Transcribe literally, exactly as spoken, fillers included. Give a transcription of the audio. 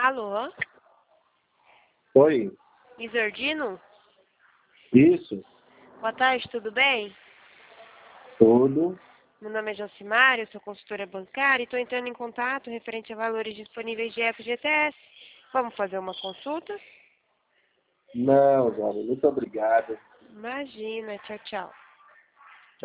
Alô? Oi, Isordino? isso, Boa tarde, tudo bem? tudo. Meu nome é Josimária, eu sou consultora bancária e estou entrando em contato referente a valores disponíveis de F G T S. Vamos fazer uma consulta? Não, Jovem, muito obrigado. Imagina, tchau, tchau.